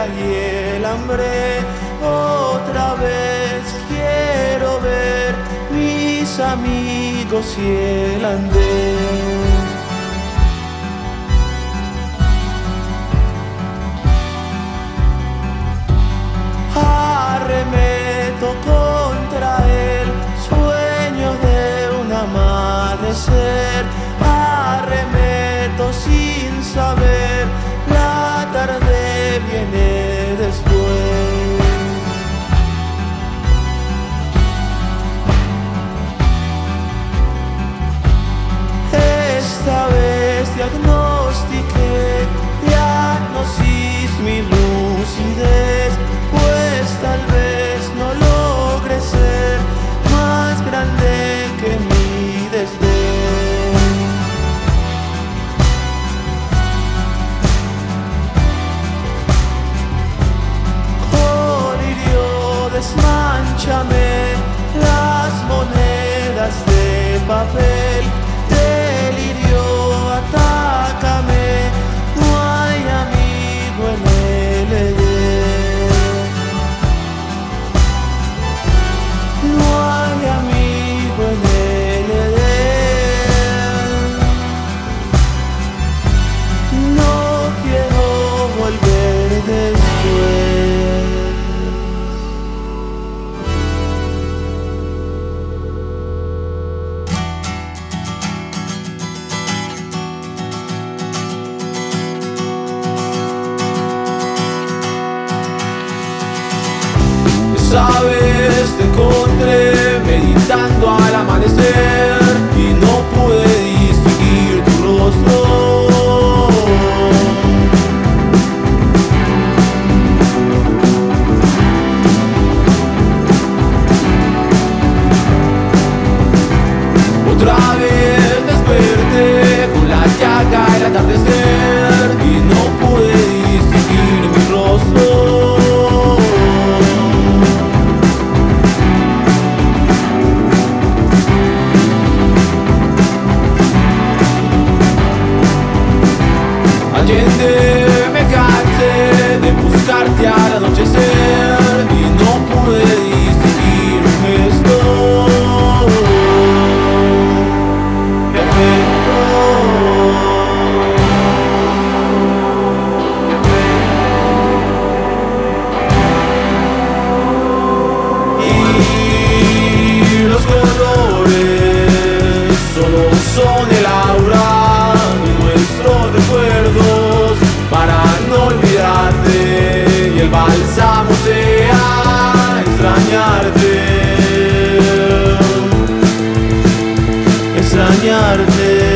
y el hambre. Otra vez quiero ver mis amigos y el andén. Arremeto contra el sueño de un amanecer. Arremeto sin saber, la tarde viene después. Esta vez diagnostiqué, diagnosis mi lucidez, pues tal vez no logre ser más grande que mi desdén. Colirio, desmánchame las monedas de papel. Delirio, atácame, no hay amigo en el Edén. No hay amigo en el Edén. No quiero volver después. Sabes, te encontré meditando al amanecer y no pude distinguir tu rostro. Otra vez desperté con la llaga el atardecer y no pude distinguir mi rostro. Allende me cansé de buscarte al anochecer y no pude distinguir un gesto perfecto. Y los colores solo son el aura de nuestros recuerdos para no olvidarte, y el bálsamo sea extrañarte, extrañarte.